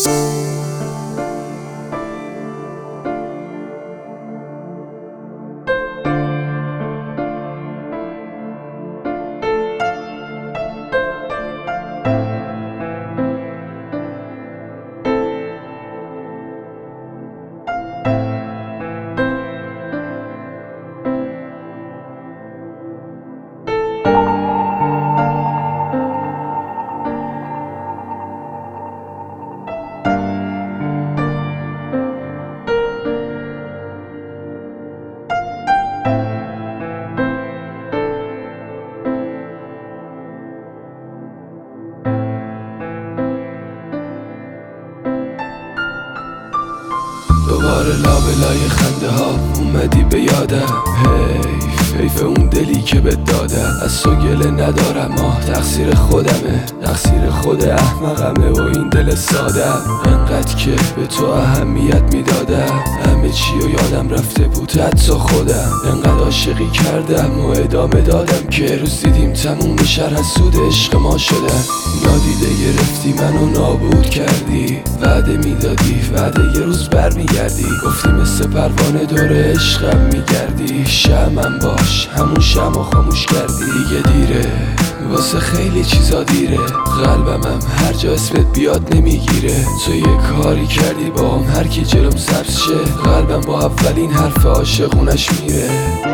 دوباره لابلای خنده ها اومدی به یادم. حیف اون دلی که بهت دادم. از تو گله ندارم، تقصیر خودمه، تقصیر خود احمقمه و این دل سادم. انقدر که به تو اهمیت میدادم، همه چی و یادم رفته بود، حتی خودم. انقدر عاشقی کردم و ادامه دادم که روز دیدیم تموم شهر حسود عشق ما شدن. نادیده گرفتی منو نابود کردی، وعده میدادی وعده یه روز برمیگردی. گفتی مثل پروانه دور عشقم میگردی، شمعم باش همون شمع خاموش کردی. دیگه دیره واسه خیلی چیزا دیره، قلبمم هر جا اسمت بیاد نمیگیره. تو یه کاری کردی با هم هر کی جلوم سبز شه، قلبم با اولین حرف عاشقونش میره.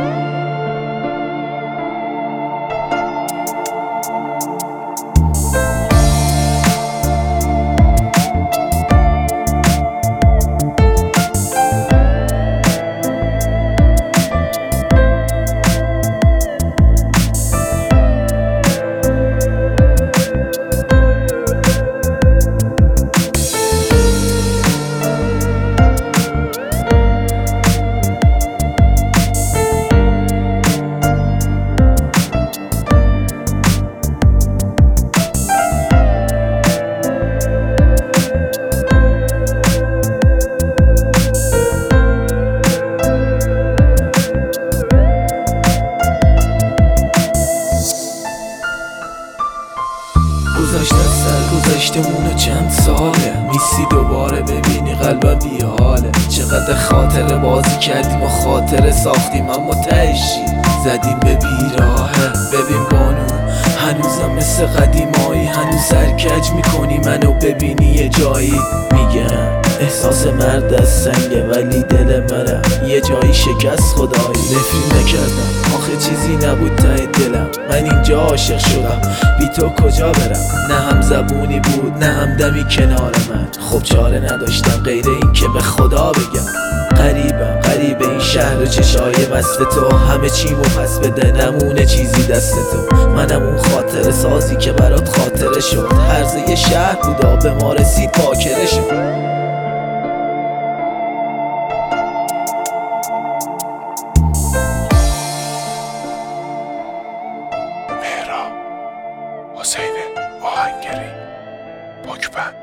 گذشته سر گذشتمونه چند ساله، میسی دوباره ببینی قلبم بی حاله. چقدر خاطره بازی کردیم و خاطره ساختیم، اما تهشی زدیم به بیراهه. ببین بانو هنوزم مثل قدیمایی، هنوز سرکج میکنی منو ببینی یه جایی. میگم احساس مرد از سنگه ولی دل منم یه جایی شکست. خدایی نفرین نکردم، آخه چیزی نبود ته دلم. من اینجا عاشق شدم، بی تو کجا برم؟ نه هم زبونی بود نه هم دمی کنار من. خب چاره نداشتم غیر این که به خدا بگم غریب این شهر و چشای مست تو. همه چیمو پس بده نمونه چیزی دست تو. منم اون خاطر سازی که برات خاطره شد، هرزه یه شهر بودا به ما رسید پاکره شد. حسین آهنگری پاکبند.